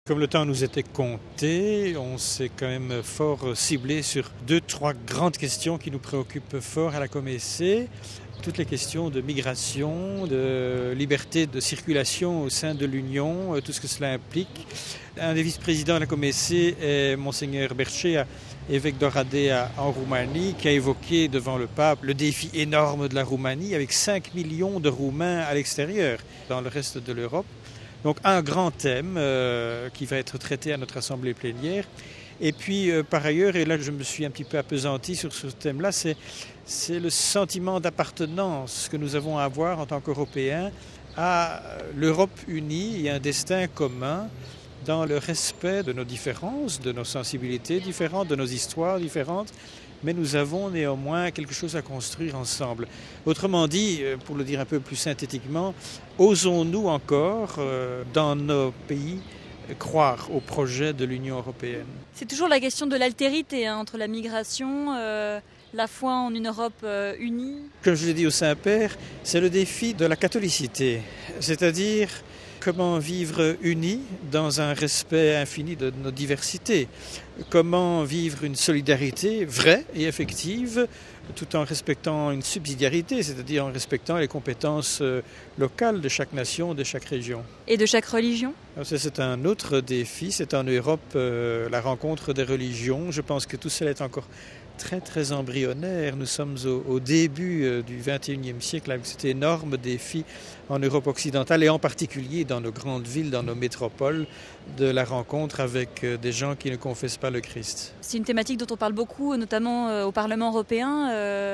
Comme le temps nous était compté, on s'est quand même fort ciblé sur 2-3 grandes questions qui nous préoccupent fort à la Comessé. Toutes les questions de migration, de liberté de circulation au sein de l'Union, tout ce que cela implique. Un des vice-présidents de la Comessé est Monseigneur Bercea, évêque d'Oradea en Roumanie, qui a évoqué devant le pape le défi énorme de la Roumanie avec 5 millions de Roumains à l'extérieur, dans le reste de l'Europe. Donc un grand thème qui va être traité à notre assemblée plénière. Et puis par ailleurs, et là je me suis un petit peu appesanti sur ce thème-là, c'est le sentiment d'appartenance que nous avons à avoir en tant qu'Européens à l'Europe unie et un destin commun dans le respect de nos différences, de nos sensibilités différentes, de nos histoires différentes. Mais nous avons néanmoins quelque chose à construire ensemble. Autrement dit, pour le dire un peu plus synthétiquement, osons-nous encore, dans nos pays, croire au projet de l'Union européenne? C'est toujours la question de l'altérité entre la migration, la foi en une Europe unie. Comme je l'ai dit au Saint-Père, c'est le défi de la catholicité, c'est-à-dire comment vivre unis dans un respect infini de nos diversités. Comment vivre une solidarité vraie et effective tout en respectant une subsidiarité, c'est-à-dire en respectant les compétences locales de chaque nation, de chaque région. Et de chaque religion ? Alors ça, c'est un autre défi, c'est en Europe la rencontre des religions. Je pense que tout cela est encore très embryonnaire. Nous sommes au début du XXIe siècle avec cet énorme défi en Europe occidentale et en particulier dans nos grandes villes, dans nos métropoles, de la rencontre avec des gens qui ne confessent pas le Christ. C'est une thématique dont on parle beaucoup, notamment au Parlement européen.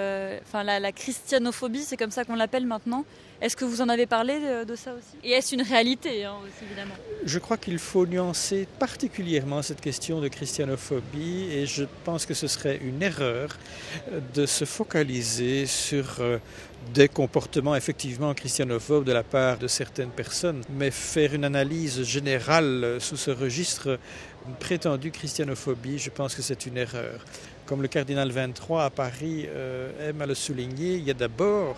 La christianophobie, c'est comme ça qu'on l'appelle maintenant. Est-ce que vous en avez parlé de ça aussi ? Et est-ce une réalité aussi, évidemment ? Je crois qu'il faut nuancer particulièrement cette question de christianophobie et je pense que ce serait une erreur de se focaliser sur des comportements effectivement christianophobes de la part de certaines personnes, mais faire une analyse générale sous ce registre, une prétendue christianophobie, je pense que c'est une erreur. Comme le cardinal 23 à Paris aime à le souligner, il y a d'abord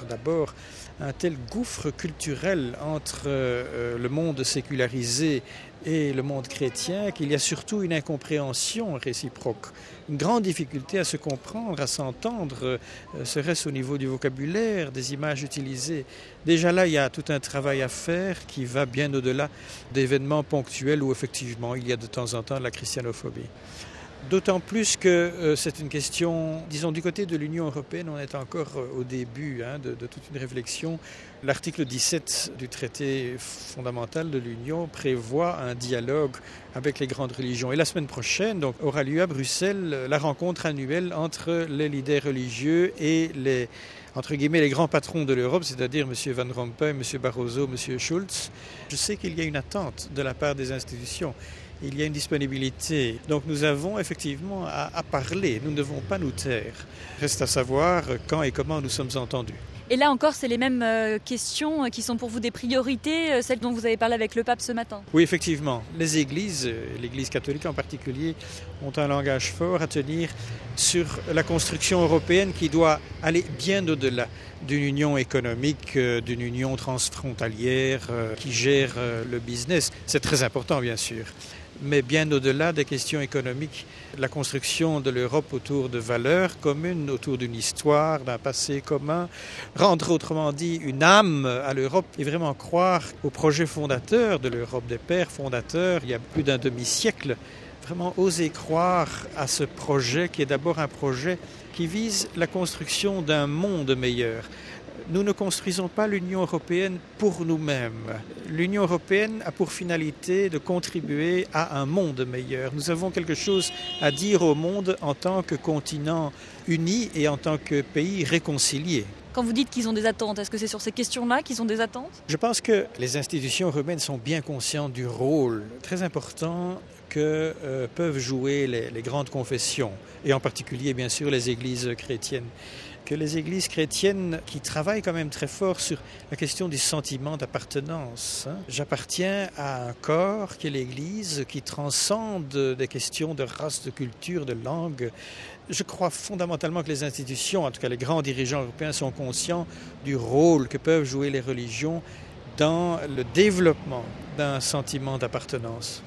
un tel gouffre culturel entre le monde sécularisé et le monde chrétien qu'il y a surtout une incompréhension réciproque, une grande difficulté à se comprendre, à s'entendre, serait-ce au niveau du vocabulaire, des images utilisées. Déjà là, il y a tout un travail à faire qui va bien au-delà d'événements ponctuels où effectivement il y a de temps en temps de la christianophobie. D'autant plus que c'est une question, disons du côté de l'Union européenne, on est encore au début de toute une réflexion. L'article 17 du traité fondamental de l'Union prévoit un dialogue avec les grandes religions. Et la semaine prochaine donc, aura lieu à Bruxelles la rencontre annuelle entre les leaders religieux et les grands patrons de l'Europe, c'est-à-dire M. Van Rompuy, M. Barroso, M. Schulz. Je sais qu'il y a une attente de la part des institutions. Il y a une disponibilité. Donc nous avons effectivement à parler. Nous ne devons pas nous taire. Reste à savoir quand et comment nous sommes entendus. Et là encore, c'est les mêmes questions qui sont pour vous des priorités, celles dont vous avez parlé avec le pape ce matin. Oui, effectivement. Les églises, l'Église catholique en particulier, ont un langage fort à tenir sur la construction européenne qui doit aller bien au-delà d'une union économique, d'une union transfrontalière qui gère le business. C'est très important, bien sûr. Mais bien au-delà des questions économiques, la construction de l'Europe autour de valeurs communes, autour d'une histoire, d'un passé commun, rendre autrement dit une âme à l'Europe et vraiment croire au projet fondateur de l'Europe, des pères fondateurs, il y a plus d'un demi-siècle, vraiment oser croire à ce projet qui est d'abord un projet qui vise la construction d'un monde meilleur. Nous ne construisons pas l'Union européenne pour nous-mêmes. L'Union européenne a pour finalité de contribuer à un monde meilleur. Nous avons quelque chose à dire au monde en tant que continent uni et en tant que pays réconcilié. Quand vous dites qu'ils ont des attentes, est-ce que c'est sur ces questions-là qu'ils ont des attentes ? Je pense que les institutions européennes sont bien conscientes du rôle très important que peuvent jouer les grandes confessions, et en particulier bien sûr les églises chrétiennes. Que les églises chrétiennes qui travaillent quand même très fort sur la question du sentiment d'appartenance. J'appartiens à un corps qui est l'Église, qui transcende des questions de race, de culture, de langue. Je crois fondamentalement que les institutions, en tout cas les grands dirigeants européens, sont conscients du rôle que peuvent jouer les religions dans le développement d'un sentiment d'appartenance.